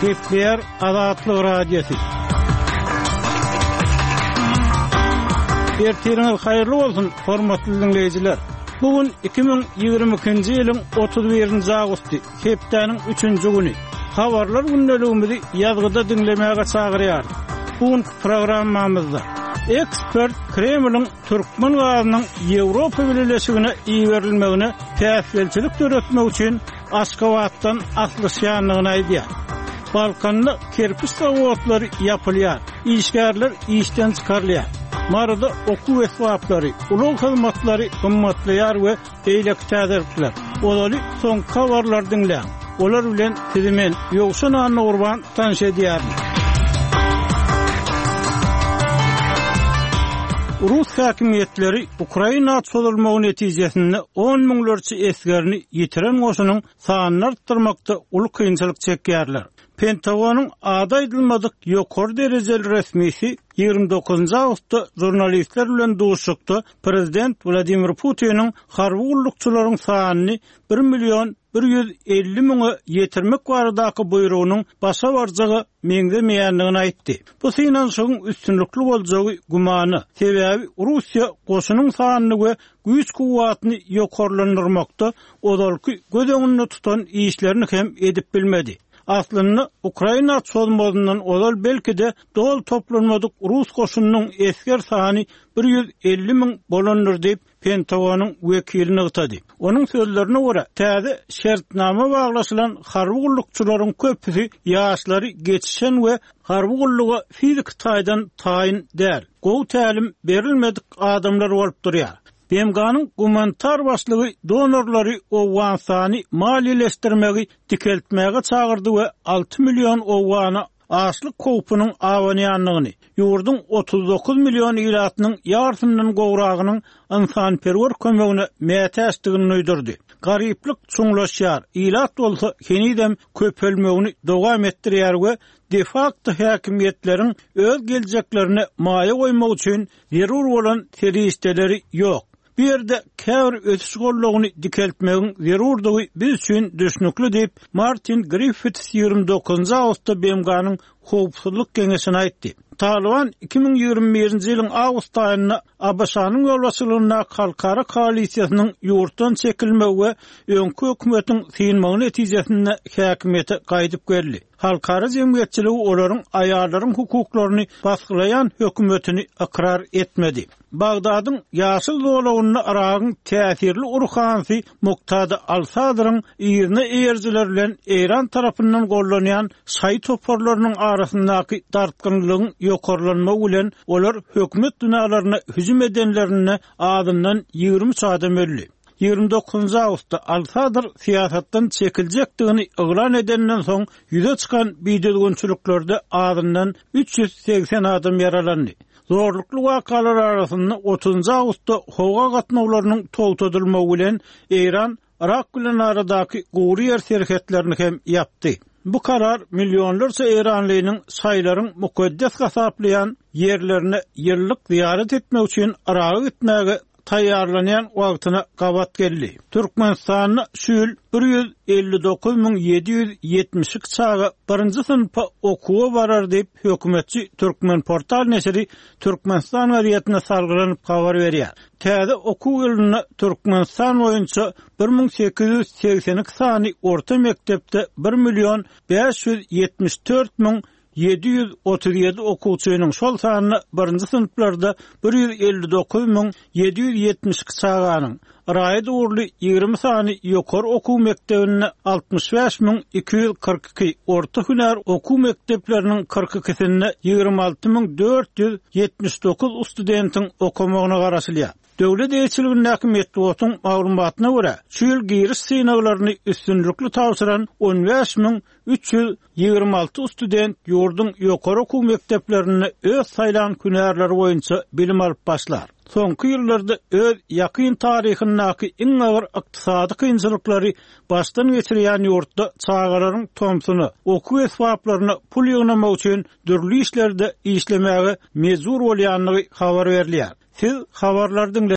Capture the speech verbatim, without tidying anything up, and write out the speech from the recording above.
Gepler Azatlyk Radiosu. Ertiriniz hayırlı olsun, hormatly dinleyijiler. Bugün iki bin ýygrimi ikinji ýylyň otuz birinji agusty, hepdeniň üçünji güni. Habarlar gündeligimizi ýazgyda dinlemäge çagyrýar. Bugün programmamyzda ekspert Kremliň Türkmen gazynyň Ýewropa Birleşigine iýerilmegine täsirçilik töretmek üçin Aşgabatdan atlyşýanlygyny aýdýar. Balkanda kerpiç zavodlary ýapylýar, işgärler işden çykarylýar. Marada okuw esbaplary, ulug hyzmatlary gymmatlaýar we eýlek täzirler. Olary soň habarlar dinleýär. Olar bilen sizimen ýokşan anny urban tanış edýär. Rus häkimetleri Ukraina çolurmagy netijesinde on miňlerçe esgerini ýitiren goşunyň sanyny artdyrmakda uly kynçylyk çekýärler. Pentagonyň ada edilmedik ýokary derejeli resmisi ýygrimi dokuzunji awgustda jurnalistler bilen duşukda prezident Vladimir Putin'in harby gullukçylaryň sanyny bir million bir ýüz elli miňe ýetirmek baradaky buyrugynyň başa barjagy meňdemeýändigini aýtdy. Bu finansyň üstünlikli boljagy gumany sebäbi Russiýa goşunyň sanyny we güýç kuwwatyny ýokarlandyrmakda odalky göz öňünde tutan işlerini hem edip bilmedi. Aslında Ukraina çolmazından odal belki de doğal toplanmadık Rus koşununun esker sahani bir yüz elli min bolanır deyip Pentagonun vekilini ıtadı. Onun sözlerine göre täze şertname bağlaşılan harby gullukçylaryň köpüsi ýaşlary geçişen we harby gulluga fizik taýdan taýin däl. Gow tälim berilmedik adamlar bolup durýar. B M G'nın gumanitar başlygy donorlary owwansany maliýeleşdirmegi dikeltmäge çagyrdy we alty million owwany açlyk kowpunyň awanýanlygyny, ýurdun otuz dokuz million ýylatynyň ýardymynyň gowragynyň insanperwer kömegine mätäşdigini uýdurdy. Garyplyk çuňlaşýar, ýylat bolsa henidem köpelmegini dowam etdirýär we de facto häkimetleriň öz geljeklerine maýa goýmak üçin zerur bolan teristleri ýok. Bir yerde käwr ötüş gollugyny dikeltmegiň zerurdygy biz üçin düşnükli diýip Martin Griffiths ýygrimi dokuzunji awgustda B M G'nyň howpsuzlyk geňeşine aýtdy. Taliban iki bin ýygrimi birinji ýylyň awgust aýynda A B S-nyň ýolbaşçylygyna halkara koalisiýasynyň ýurtdan çekilmegi we öňkü hökümetiň synmagy netijesinde häkimete gaýdyp geldi. Halkara jemgyýetçiligi olaryň aýallaryň hukuklaryny basgylayan hökümetini ikrar etmedi. Bagdadyň ýaşyl dowlagyny aragyň täsirli urhansy Muktada Al-Sadryň ýerine eýerjiler bilen Eýran tarapyndan gollanýan şaý toparlarynyň arasyndaky dartgynlygyň ýokarlanmagy bilen olar hökümet binalaryna hüjüm edenlerine adından ýygrimi adam öldü. ýygrimi dokuzunji awgustda Al-Sadr siýasatdan çekiljekdigini iglan edenden soň ýüze çykan bidelgünçüliklerde adından üç yüz seksen adam yaralandy. Zorlukly wakalar arasynda otuzunji awgustda howa gatnawlarynyň toltadylmagy bilen Eýran Irak bilen aradaky gowry ýer serhetlerini hem ýapdy. Bu karar milyonlarca Eýranlynyň saýlaryň mukaddes gasaplayan yerlerine ýyllyk ziyaret etmek üçin Irak'a gitmäge taýýarlanýan wagtyna gabat geldi. Türkmenistanyň şu ýyl bir yüz elli dokuz miň ýedi yüz ýetmiş iki çaga birinji synpa okuwa barar diýip hökümetçi Türkmen portal nesiri Türkmenistan gazetine salgylanyp habar berýär. Täze okuw ýylyna Türkmenistan boýunça bir miň sekiz yüz seksen iki sany orta mektepde bir million beş yüz ýetmiş dört miň ýedi yüz otuz ýedi okuwçynyň şol sanyny birinji synplarda bir yüz elli dokuz miň ýedi yüz ýetmiş iki çaganyň raýat urly ýygrimi sany ýokary okuw mektebine altmış beş miň iki yüz kırk iki, orta hüner okuw mektepleriniň kırk ikisinde ýygrimi alty miň dört yüz ýetmiş dokuz studentiň okumagyna garaşylýar. Döwlet eýçiliginiň häkimetli otuň maglumatyna görä, şu ýyl giriş synawlaryny üstünlikli tapşyran on beş miň üç yüz ýygrimi alty student ýurdun ýokary okuw mekteplerini öz saýlan hünärleri boýunça bilim alyp başlar. Soňky ýyllarda öz ýakyn taryhynyňky iň agyr ykdysady kynçylyklary başdan geçirýän ýurtda çağalaryň tomsuny, okuw esbaplaryny pul ýygnamak üçin dürli işlerde işlemäge mezur bolýanlygy habar berilýär. Siz habarlardan